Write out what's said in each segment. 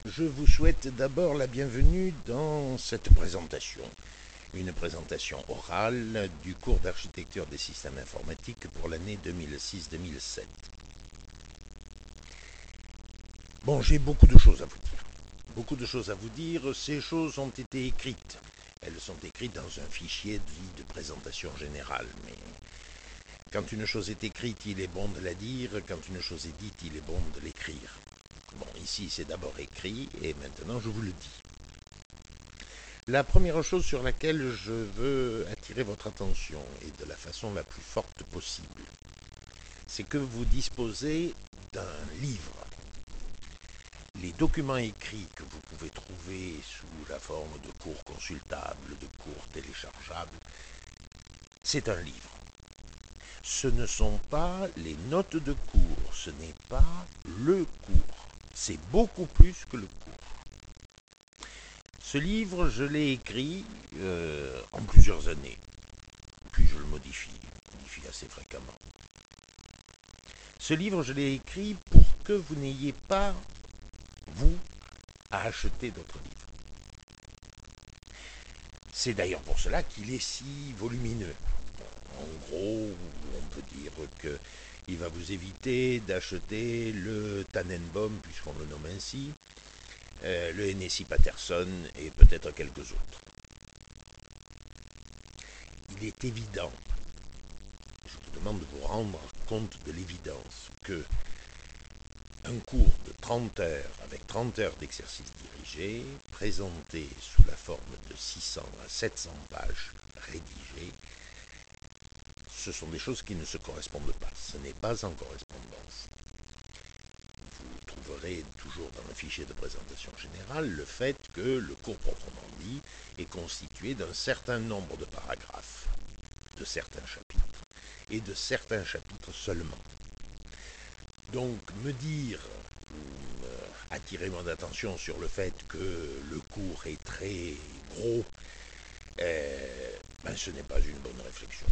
Je vous souhaite d'abord la bienvenue dans cette présentation, une présentation orale du cours d'architecture des systèmes informatiques pour l'année 2006-2007. Bon, j'ai beaucoup de choses à vous dire. Ces choses ont été écrites. Elles sont écrites dans un fichier dit de présentation générale, mais quand une chose est écrite, il est bon de la dire, quand une chose est dite, il est bon de l'écrire. Bon, ici c'est d'abord écrit et maintenant je vous le dis. La première chose sur laquelle je veux attirer votre attention, et de la façon la plus forte possible, c'est que vous disposez d'un livre. Les documents écrits que vous pouvez trouver sous la forme de cours consultables, de cours téléchargeables, c'est un livre. Ce ne sont pas les notes de cours, ce n'est pas le cours. C'est beaucoup plus que le cours. Ce livre, je l'ai écrit en plusieurs années, puis je le modifie assez fréquemment. Ce livre, je l'ai écrit pour que vous n'ayez pas, vous, à acheter d'autres livres. C'est d'ailleurs pour cela qu'il est si volumineux. En gros, on peut dire qu'il va vous éviter d'acheter le Tannenbaum, puisqu'on le nomme ainsi, le Hennessy Patterson et peut-être quelques autres. Il est évident, je vous demande de vous rendre compte de l'évidence, que un cours de 30 heures, avec 30 heures d'exercice dirigé, présenté sous la forme de 600 à 700 pages rédigées, ce sont des choses qui ne se correspondent pas. Ce n'est pas en correspondance. Vous trouverez toujours dans le fichier de présentation générale le fait que le cours proprement dit est constitué d'un certain nombre de paragraphes, de certains chapitres, et de certains chapitres seulement. Donc me dire ou attirer mon attention sur le fait que le cours est très gros, ce n'est pas une bonne réflexion.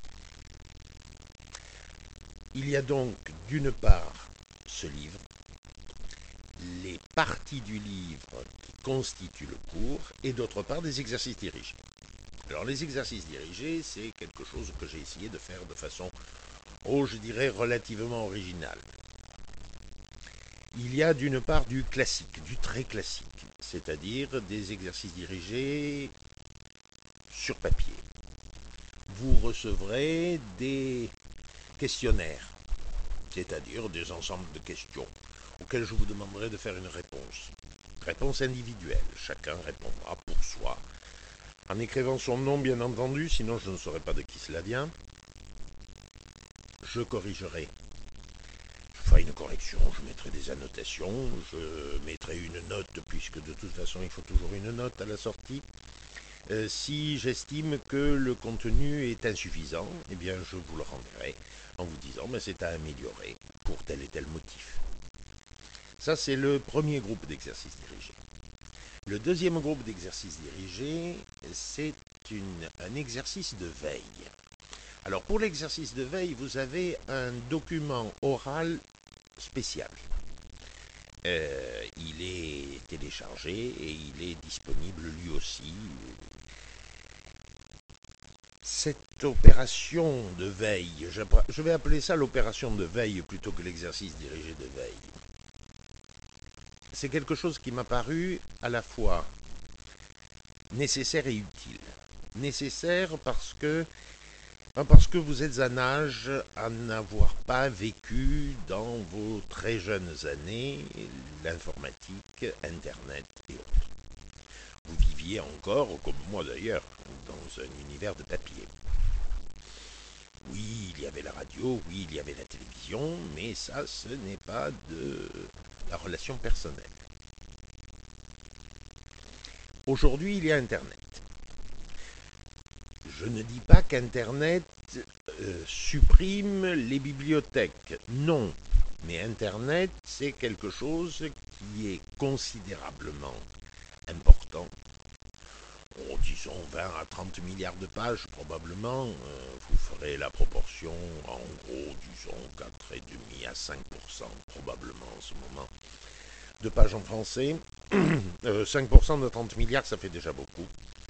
Il y a donc d'une part ce livre, les parties du livre qui constituent le cours, et d'autre part des exercices dirigés. Alors les exercices dirigés, c'est quelque chose que j'ai essayé de faire de façon, je dirais, relativement originale. Il y a d'une part du classique, du très classique, c'est-à-dire des exercices dirigés sur papier. Vous recevrez des questionnaires, c'est-à-dire des ensembles de questions auxquelles je vous demanderai de faire une réponse. Réponse individuelle, chacun répondra pour soi, en écrivant son nom bien entendu, sinon je ne saurais pas de qui cela vient. Je corrigerai. Je ferai une correction, je mettrai des annotations, je mettrai une note, puisque de toute façon il faut toujours une note à la sortie. Si j'estime que le contenu est insuffisant, eh bien je vous le renverrai en vous disant c'est à améliorer pour tel et tel motif. Ça, c'est le premier groupe d'exercices dirigés. Le deuxième groupe d'exercices dirigés, c'est un exercice de veille. Alors pour l'exercice de veille, vous avez un document oral spécial. Il est téléchargé et il est disponible lui aussi. Cette opération de veille, je vais appeler ça l'opération de veille plutôt que l'exercice dirigé de veille. C'est quelque chose qui m'a paru à la fois nécessaire et utile. Nécessaire parce que vous êtes en âge à n'avoir pas vécu dans vos très jeunes années l'informatique, Internet et autres. Vous viviez encore, comme moi d'ailleurs, dans un univers de papier. Oui, il y avait la radio, oui, il y avait la télévision, mais ça, ce n'est pas de la relation personnelle. Aujourd'hui, il y a Internet. Je ne dis pas qu'Internet supprime les bibliothèques. Non. Mais Internet, c'est quelque chose qui est considérablement important. Disons 20 à 30 milliards de pages, probablement. Vous ferez la proportion, en gros, disons 4,5 à 5%, probablement en ce moment, de pages en français. 5% de 30 milliards, ça fait déjà beaucoup.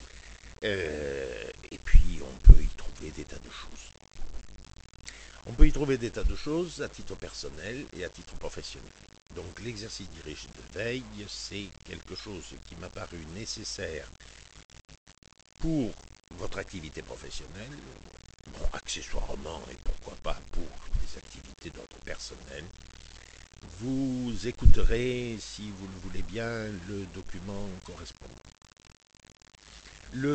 Et puis, on peut y trouver des tas de choses. On peut y trouver des tas de choses à titre personnel et à titre professionnel. Donc l'exercice dirigé de veille, c'est quelque chose qui m'a paru nécessaire pour votre activité professionnelle, bon, accessoirement et pourquoi pas pour des activités d'ordre personnel. Vous écouterez, si vous le voulez bien, le document correspondant. La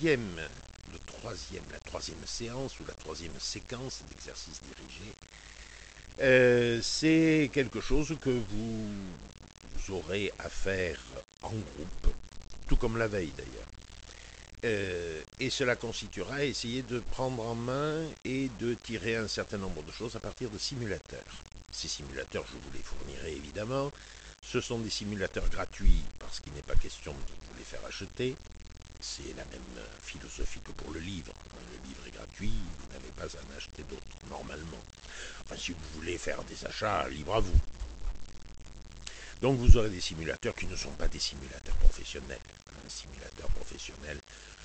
troisième séance ou la troisième séquence d'exercice dirigé, c'est quelque chose que vous aurez à faire en groupe, tout comme la veille d'ailleurs. Et cela constituera essayer de prendre en main et de tirer un certain nombre de choses à partir de simulateurs. Ces simulateurs, je vous les fournirai évidemment. Ce sont des simulateurs gratuits parce qu'il n'est pas question de vous les faire acheter. C'est la même philosophie que pour le livre. Le livre est gratuit, vous n'avez pas à en acheter d'autres, normalement. Enfin, si vous voulez faire des achats, libre à vous. Donc vous aurez des simulateurs qui ne sont pas des simulateurs professionnels. Un simulateur professionnel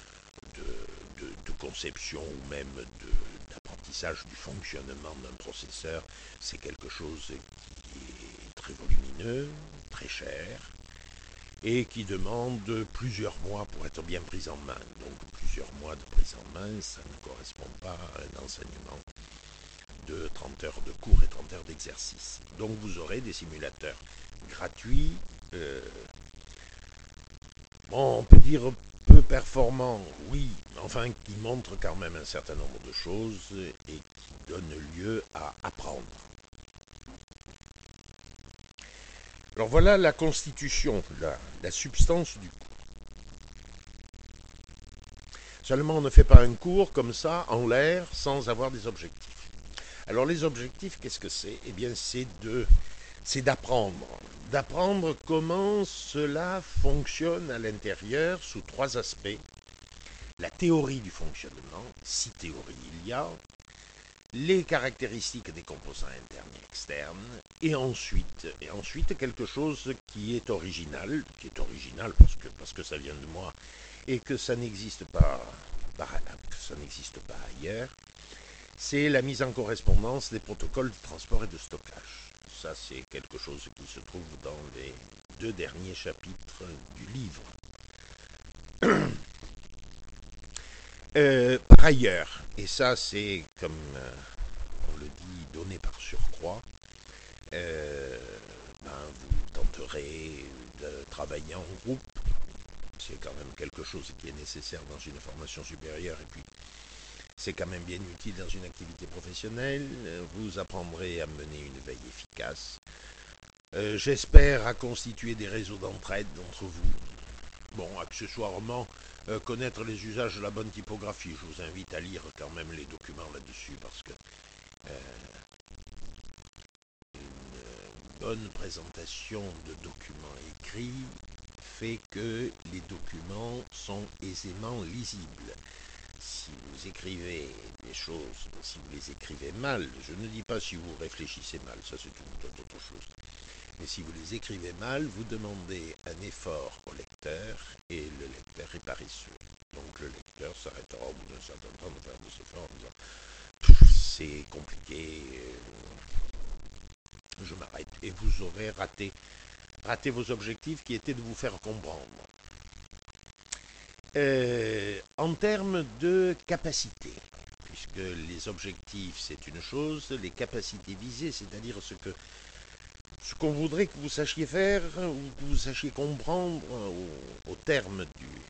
de conception ou même d'apprentissage du fonctionnement d'un processeur, c'est quelque chose qui est très volumineux, très cher, et qui demande plusieurs mois pour être bien pris en main. Donc plusieurs mois de prise en main, ça ne correspond pas à un enseignement de 30 heures de cours et 30 heures d'exercice. Donc vous aurez des simulateurs gratuits, bon, on peut dire peu performants, oui, enfin qui montrent quand même un certain nombre de choses et qui donnent lieu à apprendre. Alors voilà la constitution, la substance du cours. Seulement on ne fait pas un cours comme ça, en l'air, sans avoir des objectifs. Alors les objectifs, qu'est-ce que c'est? Eh bien c'est d'apprendre comment cela fonctionne à l'intérieur sous trois aspects. La théorie du fonctionnement, si théorie il y a, les caractéristiques des composants internes et externes, et ensuite quelque chose qui est original parce que ça vient de moi et que ça n'existe pas ailleurs, c'est la mise en correspondance des protocoles de transport et de stockage. Ça, c'est quelque chose qui se trouve dans les 2 derniers chapitres du livre. Par ailleurs, et ça c'est comme on le dit, donné par surcroît, vous tenterez de travailler en groupe. C'est quand même quelque chose qui est nécessaire dans une formation supérieure et puis c'est quand même bien utile dans une activité professionnelle. Vous apprendrez à mener une veille efficace. J'espère à constituer des réseaux d'entraide entre vous. Bon, accessoirement, connaître les usages de la bonne typographie. Je vous invite à lire quand même les documents là-dessus parce que une bonne présentation de documents écrits fait que les documents sont aisément lisibles. Si vous écrivez des choses, si vous les écrivez mal, je ne dis pas si vous réfléchissez mal, ça c'est une toute autre chose. Mais si vous les écrivez mal, vous demandez un effort au lecteur et le lecteur est paresseux. Donc le lecteur s'arrêtera au bout d'un certain temps de faire des efforts en disant c'est compliqué, je m'arrête. Et vous aurez raté vos objectifs qui étaient de vous faire comprendre. En termes de capacité, puisque les objectifs c'est une chose, les capacités visées, c'est-à-dire ce qu'on voudrait que vous sachiez faire ou que vous sachiez comprendre au terme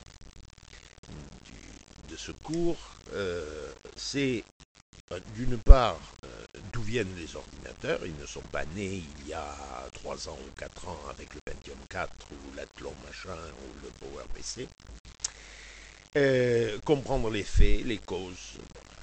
de ce cours, c'est d'une part d'où viennent les ordinateurs. Ils ne sont pas nés il y a 3 ans ou 4 ans avec le Pentium 4 ou l'Athlon machin ou le PowerPC. Comprendre les faits, les causes.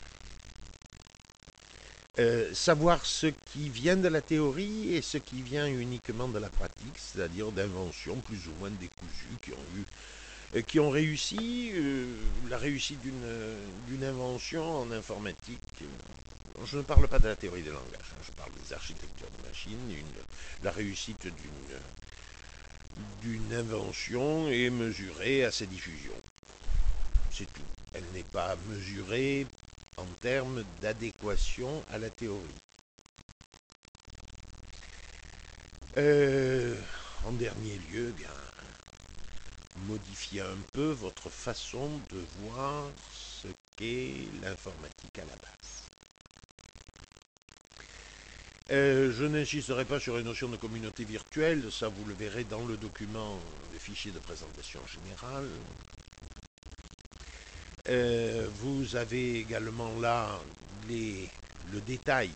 Savoir ce qui vient de la théorie et ce qui vient uniquement de la pratique, c'est-à-dire d'inventions plus ou moins décousues qui ont réussi, la réussite d'une invention en informatique. Je ne parle pas de la théorie des langages, je parle des architectures de machines, la réussite d'une invention est mesurée à sa diffusion. C'est tout. Elle n'est pas mesurée en termes d'adéquation à la théorie. En dernier lieu, bien, modifiez un peu votre façon de voir ce qu'est l'informatique à la base. Je n'insisterai pas sur les notions de communauté virtuelle, ça vous le verrez dans le document de fichier de présentation générale. Vous avez également là le détail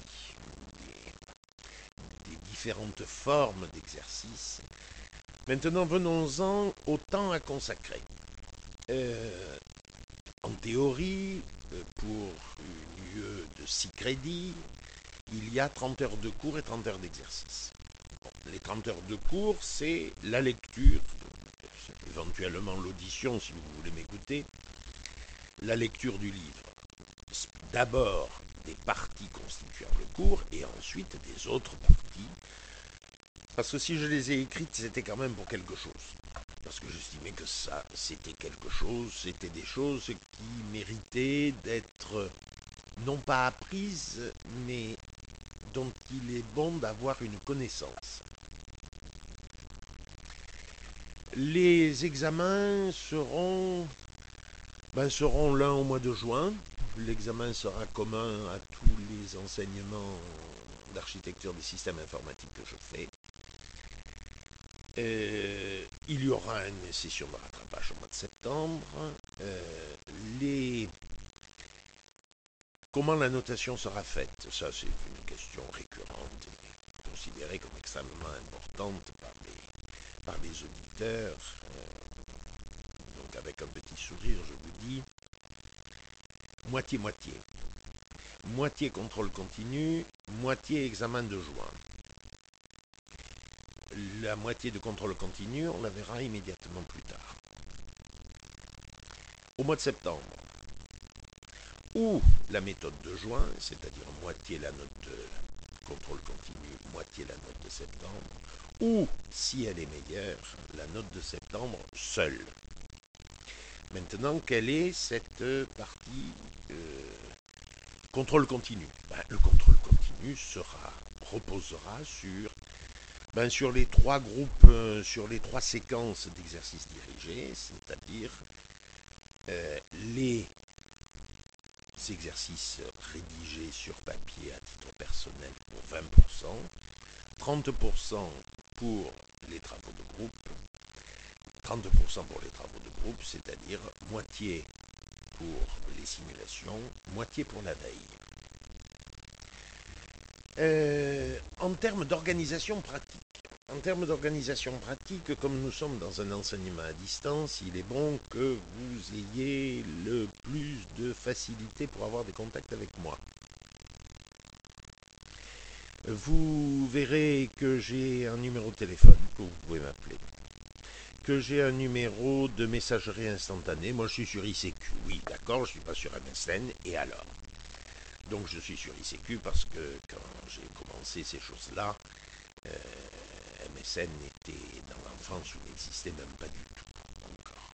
des différentes formes d'exercice. Maintenant, venons-en au temps à consacrer. En théorie, pour une UE de 6 crédits, il y a 30 heures de cours et 30 heures d'exercice. Bon, les 30 heures de cours, c'est la lecture, éventuellement l'audition si vous voulez m'écouter, la lecture du livre. D'abord des parties constituant le cours et ensuite des autres parties. Parce que si je les ai écrites, c'était quand même pour quelque chose. Parce que j'estimais que ça, c'était quelque chose, c'était des choses qui méritaient d'être non pas apprises, mais dont il est bon d'avoir une connaissance. Les examens seront l'un au mois de juin. L'examen sera commun à tous les enseignements d'architecture des systèmes informatiques que je fais. Il y aura une session de rattrapage au mois de septembre. Comment la notation sera faite? Ça, c'est une question récurrente et considérée comme extrêmement importante par les auditeurs. Donc, avec un petit sourire, je vous dis moitié-moitié. Moitié contrôle continu, moitié examen de juin. La moitié de contrôle continu, on la verra immédiatement plus tard. Au mois de septembre, ou la méthode de juin, c'est-à-dire moitié la note de contrôle continu, moitié la note de septembre, ou, si elle est meilleure, la note de septembre seule. Maintenant, quelle est cette partie contrôle continu? Le contrôle continu reposera sur les trois groupes, sur les trois séquences d'exercices dirigés, c'est-à-dire les exercices rédigés sur papier à titre personnel pour 20%, 30% pour les travaux de groupe, 30% pour les travaux de groupe, c'est-à-dire moitié pour les simulations, moitié pour la veille. En termes d'organisation pratique, comme nous sommes dans un enseignement à distance, il est bon que vous ayez le plus de facilité pour avoir des contacts avec moi. Vous verrez que j'ai un numéro de téléphone que vous pouvez m'appeler, que j'ai un numéro de messagerie instantanée. Moi, je suis sur ICQ, oui, d'accord, je ne suis pas sur MSN, et alors? Donc, je suis sur ICQ parce que quand j'ai commencé ces choses-là, MSN était dans l'enfance où il n'existait même pas du tout encore.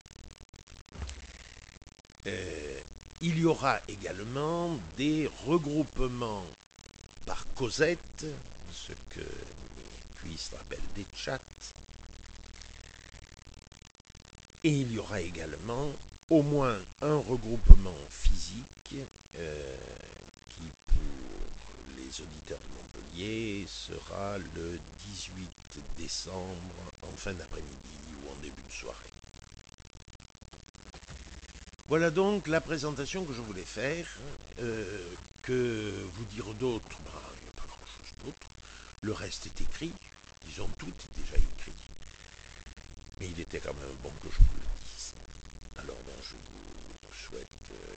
Il y aura également des regroupements par causette, ce que mes cuisses appellent des chats. Et il y aura également au moins un regroupement physique qui, pour les auditeurs de Montpellier, sera le 18 décembre en fin d'après-midi ou en début de soirée. Voilà donc la présentation que je voulais faire. Que vous dire d'autre? Il n'y a pas grand-chose d'autre. Le reste est écrit. Disons, tout est déjà écrit. Mais il était quand même bon que je vous le dise. Alors, je vous souhaite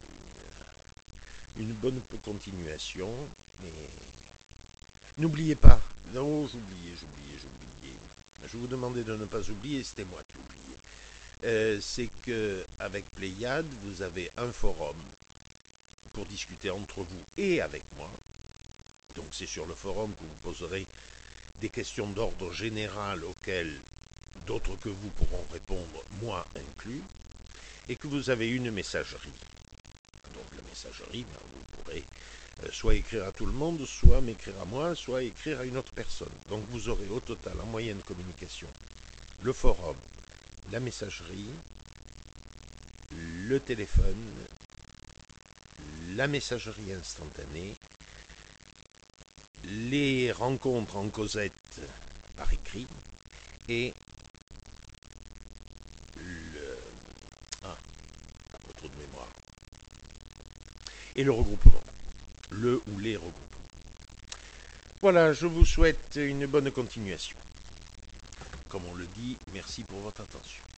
une bonne continuation. Mais n'oubliez pas. Non, j'oubliais. Je vous demandais de ne pas oublier, c'était moi qui oubliais. C'est qu'avec Pléiade, vous avez un forum pour discuter entre vous et avec moi. Donc c'est sur le forum que vous poserez des questions d'ordre général auxquelles d'autres que vous pourront répondre, moi inclus, et que vous avez une messagerie. Donc la messagerie, vous pourrez soit écrire à tout le monde, soit m'écrire à moi, soit écrire à une autre personne. Donc vous aurez au total en moyenne de communication le forum, la messagerie, le téléphone, la messagerie instantanée, les rencontres en causette par écrit et le... Ah, pas trop de mémoire. Et le regroupement. Le ou les regroupements. Voilà, je vous souhaite une bonne continuation. Comme on le dit, merci pour votre attention.